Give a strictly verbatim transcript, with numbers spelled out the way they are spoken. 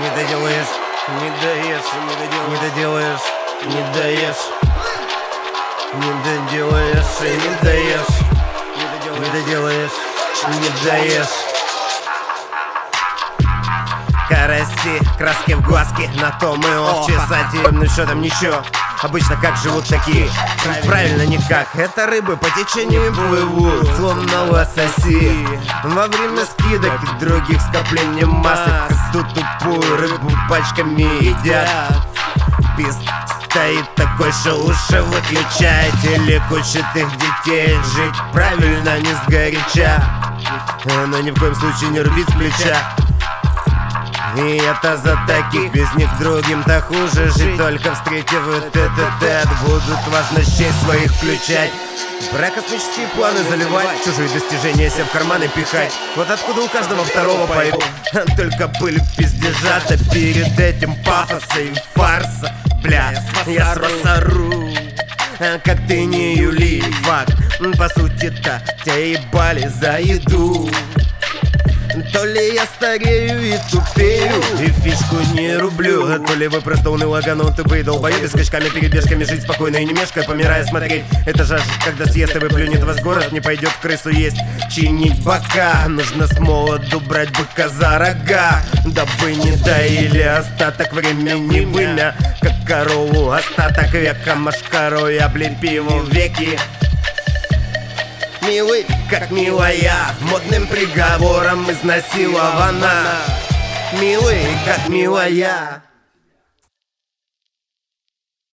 не доделаешь, не доешь, не доделаешь, не доделаешь, не доешь, не доделаешь и не доешь, не доделаешь, не доешь. Караси, краски в глазки, на то мы овчи, сатирным счетом ничего. Обычно как живут такие? Правильно, никак. Это рыбы по течению плывут, словно лососи. Во время скидок и других скоплений массы, как ту тупую рыбу пачками едят. Пист стоит такой, что уши выключает, или учит их детей жить правильно, не сгоряча, но ни в коем случае не рубить с плеча. И это за таких, без них другим-то хуже жить. Только встретив вот этот, будут важностей своих включать. Про космические планы заливать, чужие достижения себе в карманы пихать. Вот откуда у каждого второго поет только пыль пиздежа, да перед этим пафоса и фарса. Бля, я с вас ору, как ты не Юли, факт. По сути-то тебя ебали за еду. То ли я старею и тупею, и фишку не рублю, то ли вы просто уныло гану тупые долбоёбы, с скачками, перебежками, жить спокойно и не мешкая, помирая смотреть. Это же когда съест и выплюнет вас город, не пойдет в крысу есть, чинить бока. Нужно с молоду брать быка за рога, дабы не доили остаток времени вымя, как корову остаток века машкарой облепил веки. Милый, как милая, модным приговором изнасилована. Милый, как милая.